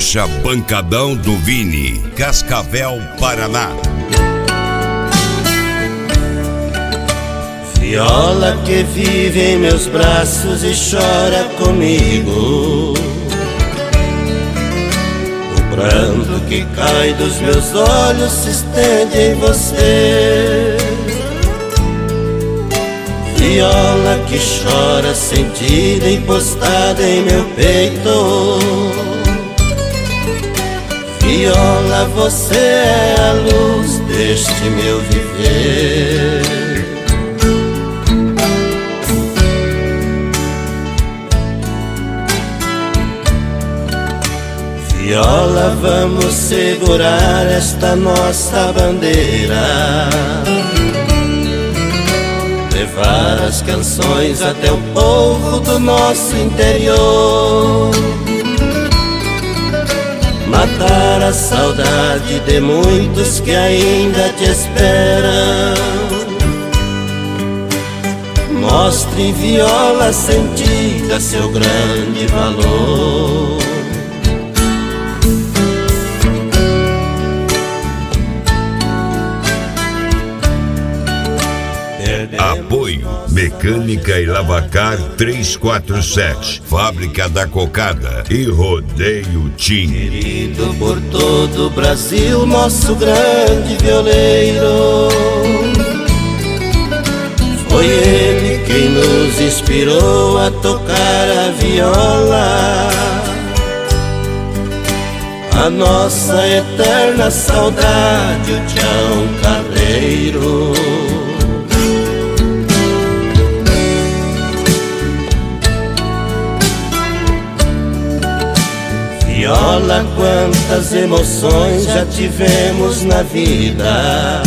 Gaúcha Bancadão do Vini, Cascavel, Paraná. Viola que vive em meus braços e chora comigo, o pranto que cai dos meus olhos se estende em você. Viola que chora sentida encostada em meu peito, viola, você é a luz deste meu viver. Viola, vamos segurar esta nossa bandeira, levar as canções até o povo do nosso interior, matar a saudade de muitos que ainda te esperam. Mostre, viola sentida, seu grande valor. Apoio Mecânica e Lavacar 347, Fábrica da Cocada e Rodeio Tim. Querido por todo o Brasil, nosso grande violeiro, foi ele quem nos inspirou a tocar a viola, a nossa eterna saudade, o Tião Carreiro. Viola, quantas emoções já tivemos na vida,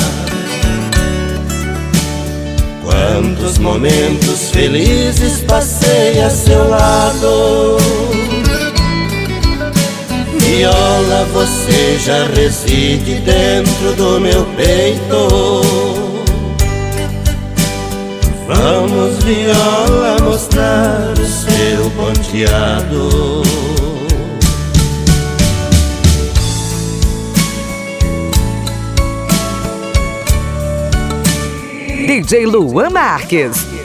quantos momentos felizes passei a seu lado. Viola, você já reside dentro do meu peito. Vamos, viola, mostrar o seu ponteado. DJ Luan Marques.